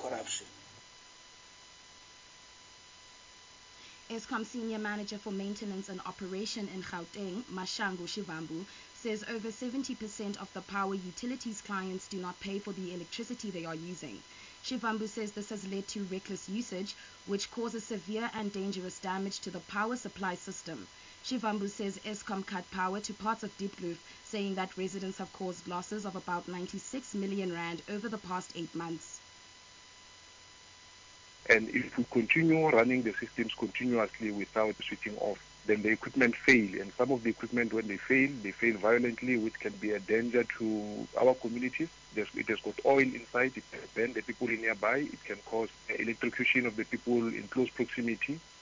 corruption. Eskom Senior Manager for Maintenance and Operation in Gauteng, Mashango Shivambu, says over 70% of the power utilities clients do not pay for the electricity they are using. Shivambu says this has led to reckless usage, which causes severe and dangerous damage to the power supply system. Shivambu says Eskom cut power to parts of Diepkloof, saying that residents have caused losses of about 96 million rand over the past 8 months. And if we continue running the systems continuously without switching off, then the equipment fail. And some of the equipment, when they fail violently, which can be a danger to our communities. It has got oil inside, it can burn the people nearby, it can cause electrocution of the people in close proximity.